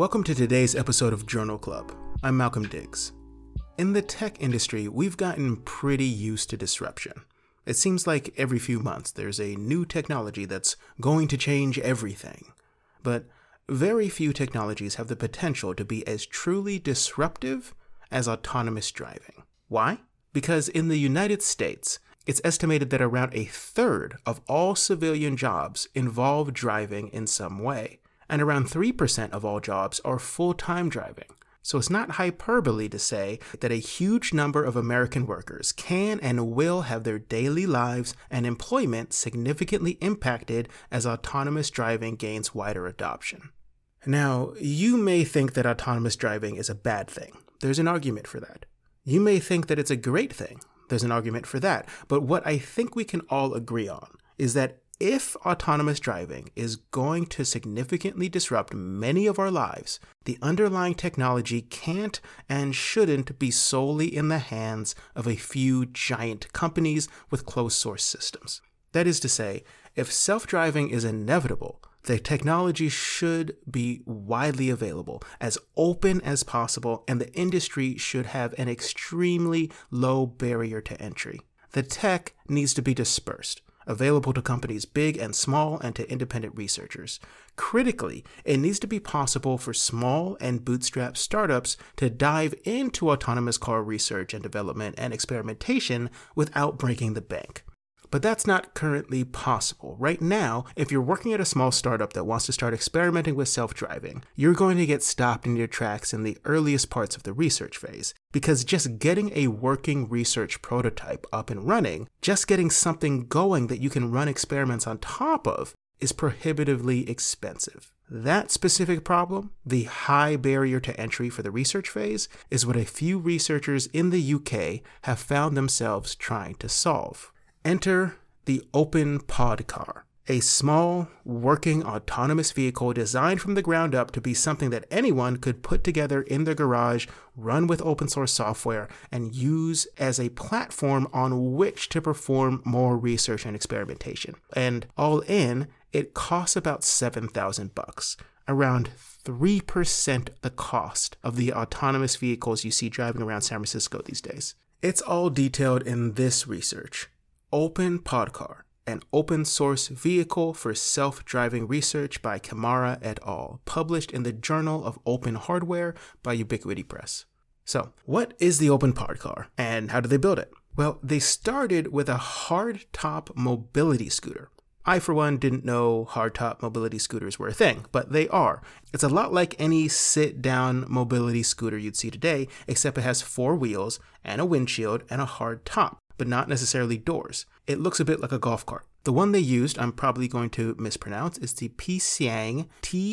Welcome to today's episode of Journal Club. I'm Malcolm Diggs. In the tech industry, we've gotten pretty used to disruption. It seems like every few months there's a new technology that's going to change everything. But very few technologies have the potential to be as truly disruptive as autonomous driving. Why? Because in the United States, it's estimated that around a third of all civilian jobs involve driving in some way, and around 3% of all jobs are full-time driving. So it's not hyperbole to say that a huge number of American workers can and will have their daily lives and employment significantly impacted as autonomous driving gains wider adoption. Now, you may think that autonomous driving is a bad thing. There's an argument for that. You may think that it's a great thing. There's an argument for that. But what I think we can all agree on is that if autonomous driving is going to significantly disrupt many of our lives, the underlying technology can't and shouldn't be solely in the hands of a few giant companies with closed source systems. That is to say, if self-driving is inevitable, the technology should be widely available, as open as possible, and the industry should have an extremely low barrier to entry. The tech needs to be dispersed, available to companies big and small and to independent researchers. Critically, it needs to be possible for small and bootstrap startups to dive into autonomous car research and development and experimentation without breaking the bank. But that's not currently possible. Right now, if you're working at a small startup that wants to start experimenting with self-driving, you're going to get stopped in your tracks in the earliest parts of the research phase, because just getting a working research prototype up and running, just getting something going that you can run experiments on top of, is prohibitively expensive. That specific problem, the high barrier to entry for the research phase, is what a few researchers in the UK have found themselves trying to solve. Enter the OpenPod car, a small, working autonomous vehicle designed from the ground up to be something that anyone could put together in their garage, run with open source software, and use as a platform on which to perform more research and experimentation. And all in, it costs about $7,000, around 3% the cost of the autonomous vehicles you see driving around San Francisco these days. It's all detailed in this research. OpenPod car, an open source vehicle for self-driving research by Kamara et al., published in the Journal of Open Hardware by Ubiquity Press. So, what is the OpenPod car, and how did they build it? Well, they started with a hardtop mobility scooter. I, for one, didn't know hardtop mobility scooters were a thing, but they are. It's a lot like any sit-down mobility scooter you'd see today, except it has 4 wheels and a windshield and a hard top, but not necessarily doors. It looks a bit like a golf cart. The one they used, I'm probably going to mispronounce, is the Psiang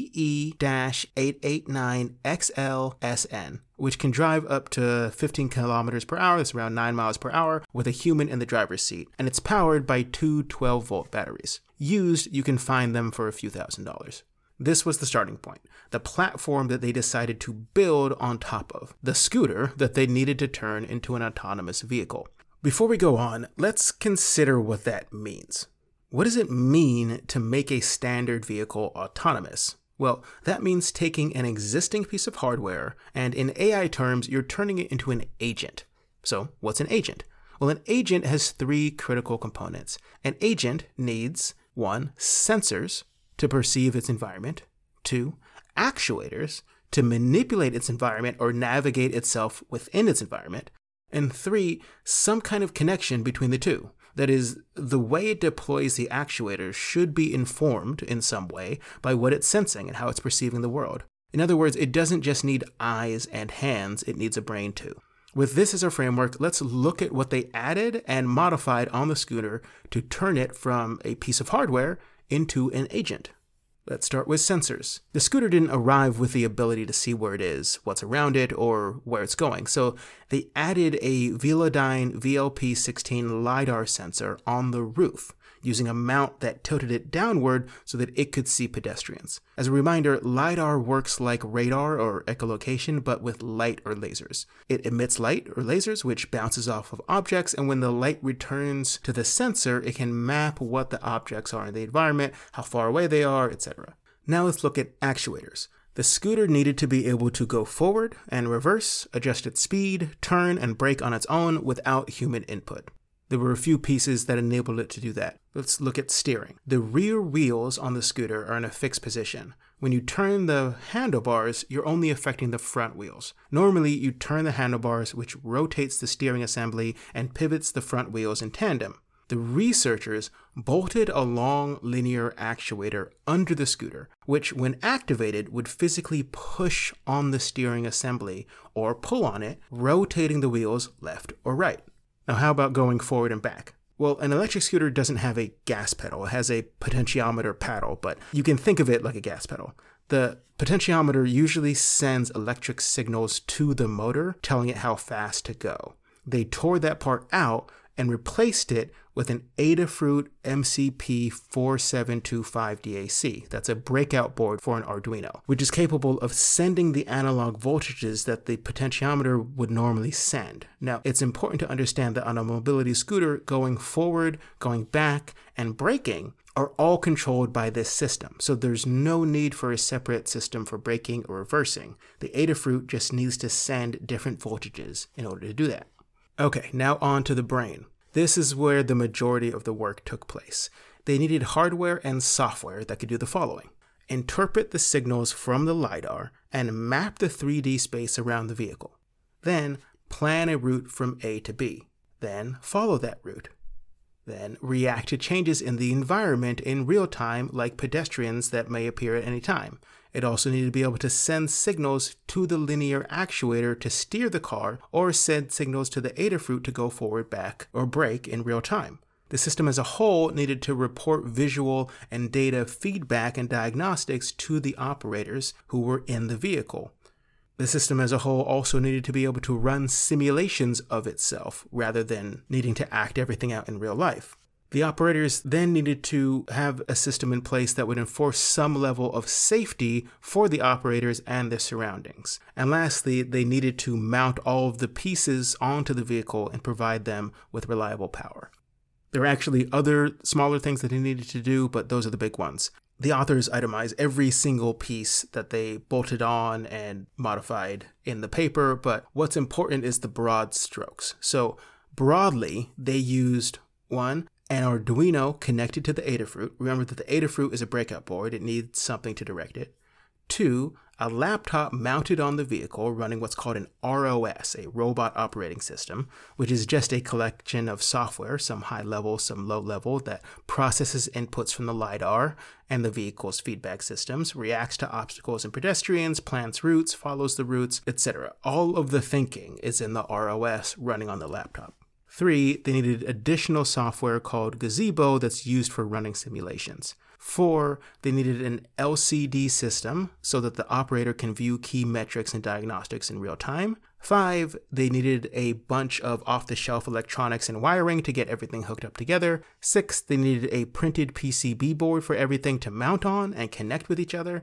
TE-889XL-SN, which can drive up to 15 kilometers per hour, that's around 9 miles per hour, with a human in the driver's seat, and it's powered by 2 12-volt batteries. Used, you can find them for a few $1,000s. This was the starting point, the platform that they decided to build on top of, the scooter that they needed to turn into an autonomous vehicle. Before we go on, let's consider what that means. What does it mean to make a standard vehicle autonomous? Well, that means taking an existing piece of hardware, and in AI terms, you're turning it into an agent. So, what's an agent? Well, an agent has 3 critical components. An agent needs 1. Sensors to perceive its environment, 2. Actuators to manipulate its environment or navigate itself within its environment, and 3, some kind of connection between the two. That is, the way it deploys the actuator should be informed in some way by what it's sensing and how it's perceiving the world. In other words, it doesn't just need eyes and hands, it needs a brain too. With this as our framework, let's look at what they added and modified on the scooter to turn it from a piece of hardware into an agent. Let's start with sensors. The scooter didn't arrive with the ability to see where it is, what's around it, or where it's going. So they added a Velodyne VLP-16 LiDAR sensor on the roof, using a mount that tilted it downward so that it could see pedestrians. As a reminder, LiDAR works like radar or echolocation, but with light or lasers. It emits light or lasers, which bounces off of objects, and when the light returns to the sensor, it can map what the objects are in the environment, how far away they are, etc. Now let's look at actuators. The scooter needed to be able to go forward and reverse, adjust its speed, turn, and brake on its own without human input. There were a few pieces that enabled it to do that. Let's look at steering. The rear wheels on the scooter are in a fixed position. When you turn the handlebars, you're only affecting the front wheels. Normally, you turn the handlebars, which rotates the steering assembly and pivots the front wheels in tandem. The researchers bolted a long linear actuator under the scooter, which when activated would physically push on the steering assembly or pull on it, rotating the wheels left or right. Now, how about going forward and back? Well, an electric scooter doesn't have a gas pedal. It has a potentiometer paddle, but you can think of it like a gas pedal. The potentiometer usually sends electric signals to the motor, telling it how fast to go. They tore that part out and replaced it with an Adafruit MCP 4725 DAC. That's a breakout board for an Arduino, which is capable of sending the analog voltages that the potentiometer would normally send. Now, it's important to understand that on a mobility scooter, going forward, going back, and braking are all controlled by this system. So there's no need for a separate system for braking or reversing. The Adafruit just needs to send different voltages in order to do that. Okay, now on to the brain. This is where the majority of the work took place. They needed hardware and software that could do the following: interpret the signals from the LiDAR and map the 3D space around the vehicle. Then plan a route from A to B. Then follow that route. Then react to changes in the environment in real time, like pedestrians that may appear at any time. It also needed to be able to send signals to the linear actuator to steer the car, or send signals to the Adafruit to go forward, back, or brake in real time. The system as a whole needed to report visual and data feedback and diagnostics to the operators who were in the vehicle. The system as a whole also needed to be able to run simulations of itself rather than needing to act everything out in real life. The operators then needed to have a system in place that would enforce some level of safety for the operators and their surroundings. And lastly, they needed to mount all of the pieces onto the vehicle and provide them with reliable power. There are actually other smaller things that they needed to do, but those are the big ones. The authors itemize every single piece that they bolted on and modified in the paper, but what's important is the broad strokes. So broadly, they used 1, an Arduino connected to the Adafruit. Remember that the Adafruit is a breakout board. It needs something to direct it. 2, a laptop mounted on the vehicle running what's called an ROS, a robot operating system, which is just a collection of software, some high level, some low level, that processes inputs from the LiDAR and the vehicle's feedback systems, reacts to obstacles and pedestrians, plans routes, follows the routes, etc. All of the thinking is in the ROS running on the laptop. 3, they needed additional software called Gazebo that's used for running simulations. 4, they needed an LCD system so that the operator can view key metrics and diagnostics in real time. 5, they needed a bunch of off-the-shelf electronics and wiring to get everything hooked up together. 6, they needed a printed PCB board for everything to mount on and connect with each other.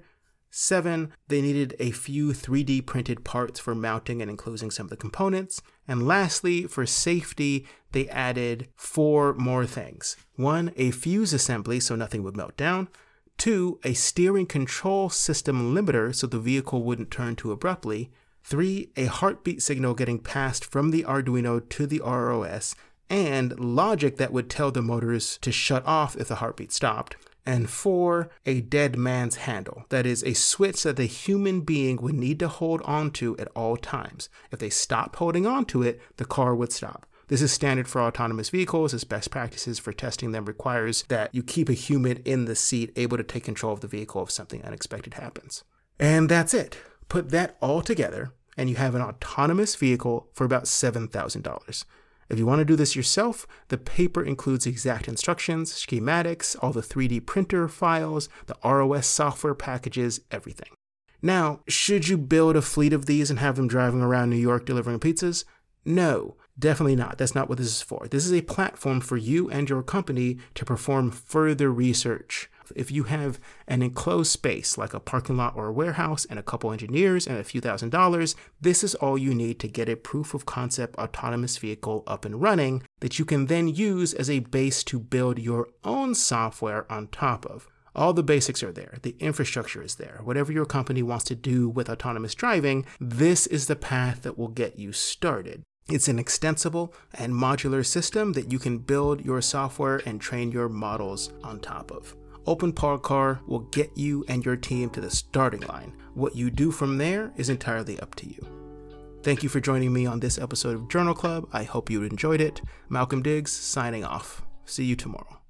7, they needed a few 3D printed parts for mounting and enclosing some of the components. And lastly, for safety, they added 4 more things. 1, a fuse assembly so nothing would melt down. 2, a steering control system limiter so the vehicle wouldn't turn too abruptly. 3, a heartbeat signal getting passed from the Arduino to the ROS, and logic that would tell the motors to shut off if the heartbeat stopped. And 4, a dead man's handle. That is a switch that the human being would need to hold onto at all times. If they stopped holding onto it, the car would stop. This is standard for autonomous vehicles, as best practices for testing them requires that you keep a human in the seat able to take control of the vehicle if something unexpected happens. And that's it. Put that all together, and you have an autonomous vehicle for about $7,000. If you want to do this yourself, the paper includes exact instructions, schematics, all the 3D printer files, the ROS software packages, everything. Now, should you build a fleet of these and have them driving around New York delivering pizzas? No, definitely not. That's not what this is for. This is a platform for you and your company to perform further research. If you have an enclosed space like a parking lot or a warehouse and a couple engineers and a few $1,000s, this is all you need to get a proof of concept autonomous vehicle up and running that you can then use as a base to build your own software on top of. All the basics are there. The infrastructure is there. Whatever your company wants to do with autonomous driving, this is the path that will get you started. It's an extensible and modular system that you can build your software and train your models on top of. OpenPodCar will get you and your team to the starting line. What you do from there is entirely up to you. Thank you for joining me on this episode of Journal Club. I hope you enjoyed it. Malcolm Diggs signing off. See you tomorrow.